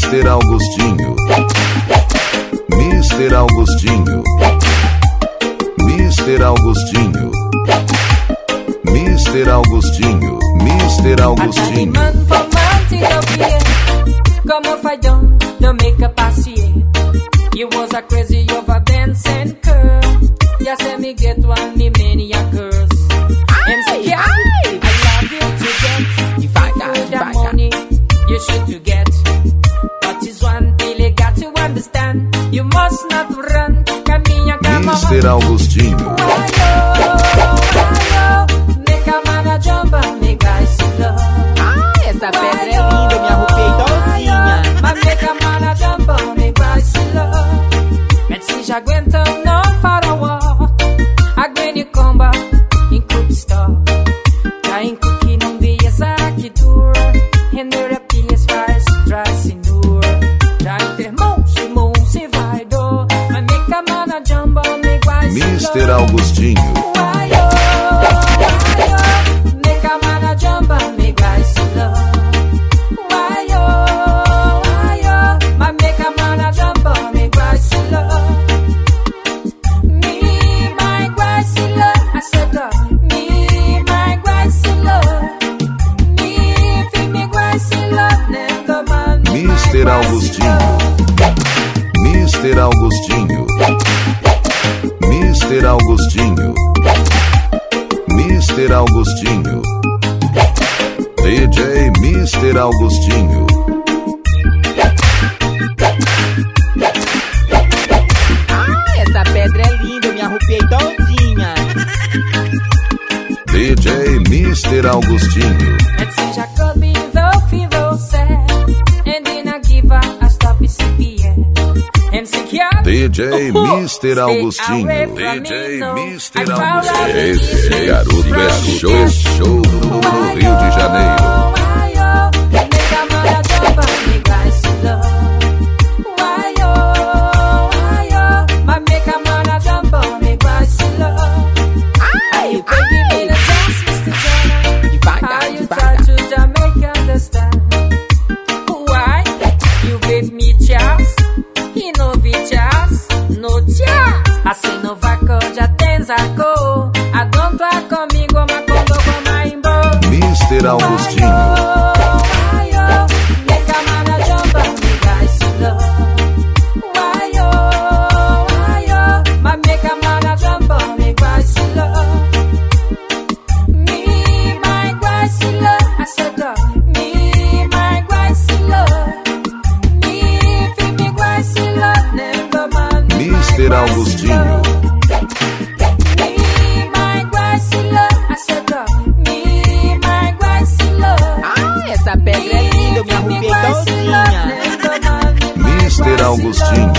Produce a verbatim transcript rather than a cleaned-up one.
Mister Augustinho, Mister Augustinho, Mister Augustinho, Mister Augustinho, Mister Augustinho. Man for man to the come off I don't, don't make a passier. You was a crazy over Benz and curve. You say me get one, me many a curse. M C K, I love you to get. If I got the money, you should to get. But is one thing you got to understand. You must not run. Mister Augustinho. Make a man a jump and make I see love. Ah, essa pedra é linda, eu me arrupei todinha. Mas make a man a jump and make I see love. Mas se já aguenta não para o war. Aguente comba em Cook Store. Já em Cookie não vi essa que dura. Render a P S faz traz in dur. Já em termão, se mão, se vai dor. Mas make a man a jump and make I see love. Mister Augustinho. Mister Augustinho, Mister Augustinho, Mister Augustinho, Mister Augustinho, D J Mister Augustinho. Ah, essa pedra é linda, eu me arrupei todinha. D J Mister Augustinho. D J Mister Augustinho, D J Mister Augustinho. Esse garoto é show, show no Rio de Janeiro. Assim no vaco já tens a cor. Adonto a comigo, uma condo com a imbo. Mister Augustinho. Mister Augustinho. Ah, essa pedra é linda, eu me arrupei todinha. Mister Augustinho.